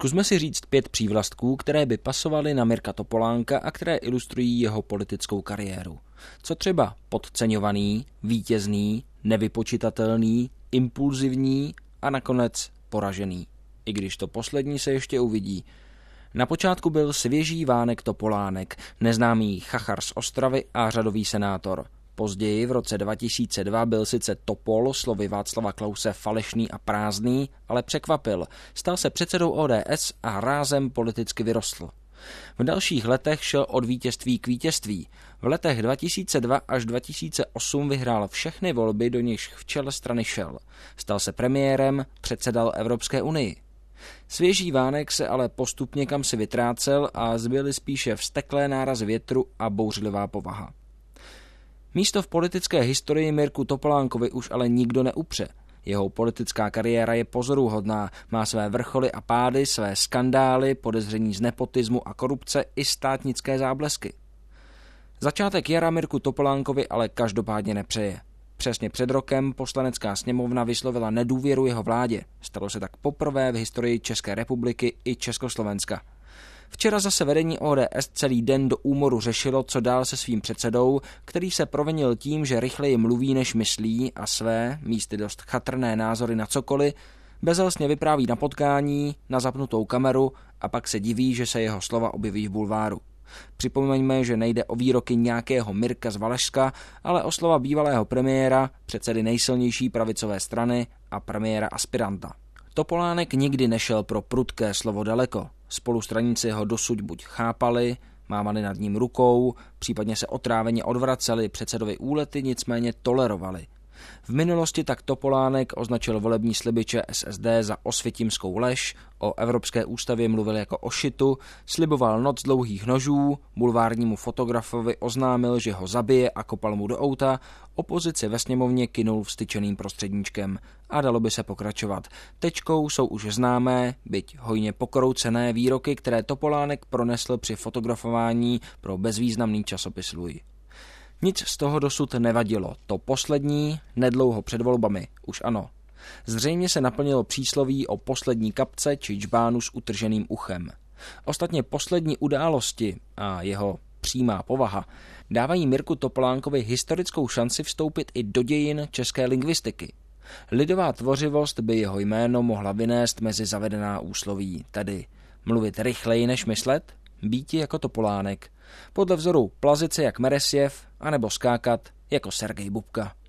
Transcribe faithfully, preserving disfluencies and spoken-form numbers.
Zkusme si říct pět přívlastků, které by pasovaly na Mirka Topolánka a které ilustrují jeho politickou kariéru. Co třeba podceňovaný, vítězný, nevypočitatelný, impulzivní a nakonec poražený. I když to poslední se ještě uvidí. Na počátku byl svěží Vánek Topolánek, neznámý chachar z Ostravy a řadový senátor. Později v roce dva tisíce dva byl sice Topol, slovy Václava Klause, falešný a prázdný, ale překvapil. Stal se předsedou O D S a rázem politicky vyrostl. V dalších letech šel od vítězství k vítězství. V letech dva tisíce dva až dva tisíce osm vyhrál všechny volby, do nichž v čele strany šel. Stal se premiérem, předsedal Evropské unii. Svěží Vánek se ale postupně kam si vytrácel a zbyly spíše vzteklé nárazy větru a bouřlivá povaha. Místo v politické historii Mirku Topolánkovi už ale nikdo neupře. Jeho politická kariéra je pozoruhodná, má své vrcholy a pády, své skandály, podezření z nepotismu a korupce i státnické záblesky. Začátek jara Mirku Topolánkovi ale každopádně nepřeje. Přesně před rokem Poslanecká sněmovna vyslovila nedůvěru jeho vládě. Stalo se tak poprvé v historii České republiky i Československa. Včera zase vedení O D S celý den do úmoru řešilo, co dál se svým předsedou, který se provinil tím, že rychleji mluví, než myslí a své, místy dost chatrné názory na cokoliv, bezelstně vypráví na potkání, na zapnutou kameru a pak se diví, že se jeho slova objeví v bulváru. Připomeňme, že nejde o výroky nějakého Mirka z Valašska, ale o slova bývalého premiéra, předsedy nejsilnější pravicové strany a premiéra aspiranta. Topolánek nikdy nešel pro prudké slovo daleko. Spolustraníci ho dosud buď chápali, mávali nad ním rukou, případně se otráveně odvraceli předsedovi úlety, nicméně tolerovali. V minulosti tak Topolánek označil volební sliby Č S S D za osvětimskou lež, o Evropské ústavě mluvil jako o šitu, sliboval noc dlouhých nožů, bulvárnímu fotografovi oznámil, že ho zabije a kopal mu do auta, opozici ve sněmovně kynul vstyčeným prostředníčkem. A dalo by se pokračovat. Tečkou jsou už známé, byť hojně pokroucené výroky, které Topolánek pronesl při fotografování pro bezvýznamný časopis Luj. Nic z toho dosud nevadilo. To poslední, nedlouho před volbami, už ano. Zřejmě se naplnilo přísloví o poslední kapce či džbánu s utrženým uchem. Ostatně poslední události a jeho přímá povaha dávají Mirku Topolánkovi historickou šanci vstoupit i do dějin české lingvistiky. Lidová tvořivost by jeho jméno mohla vynést mezi zavedená úsloví, tedy mluvit rychleji než myslet, býti jako Topolánek, podle vzoru plazice jak Meresjev, anebo skákat jako Sergej Bubka.